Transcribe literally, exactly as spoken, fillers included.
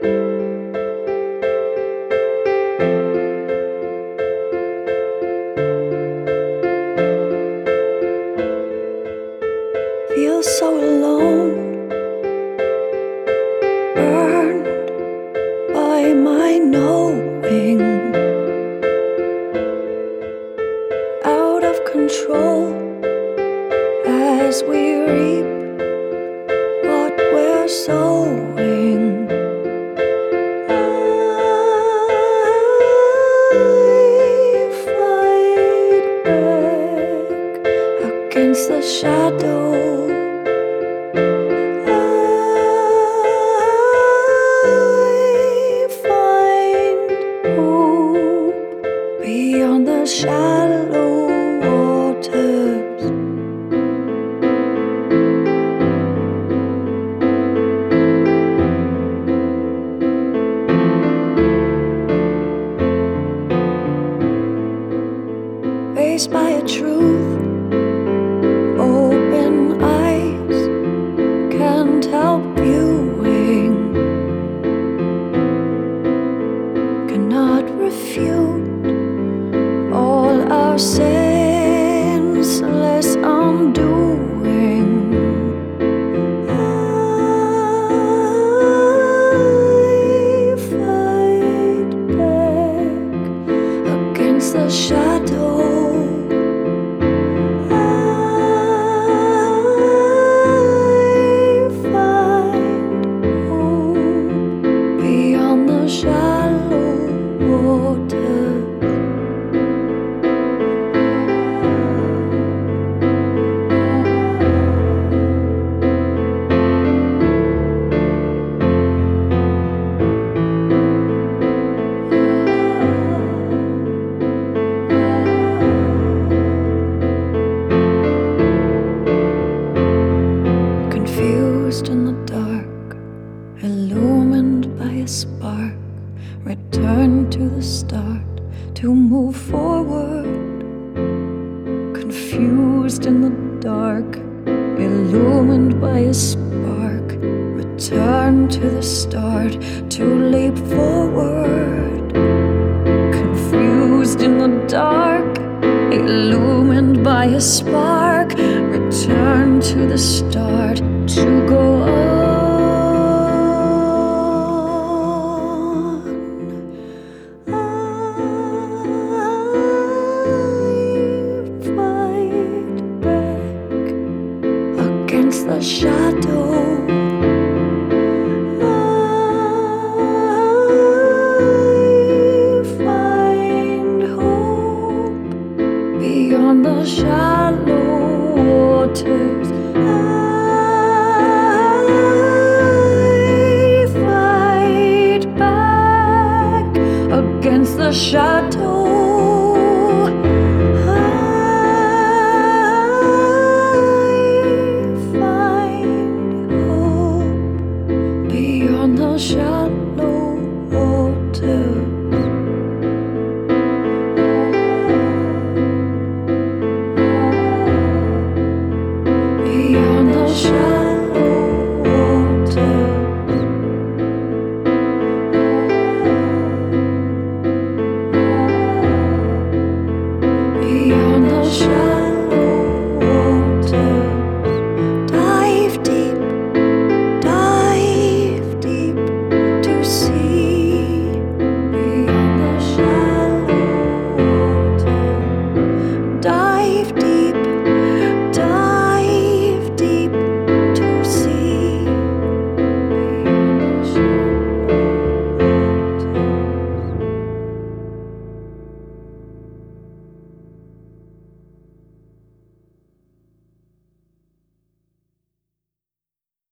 Feel so alone, burned by my knowing, out of control as we reap what we're sowing. I fight back against the shadow. Beyond the shallow waters, faced by a truth, open eyes can't help viewing, cannot refute all our senseless undoing. I fight back against the shadow. I find hope beyond the shallow water. Confused in the dark, illumined by a spark, return to the start to move forward. Confused in the dark, illumined by a spark, return to the start to leap forward. Confused in the dark, illumined by a spark, return to the start to go on. I fight back against the shadow. I find hope beyond the shallow waters. I fight back against the shadow. I find hope beyond the shadow.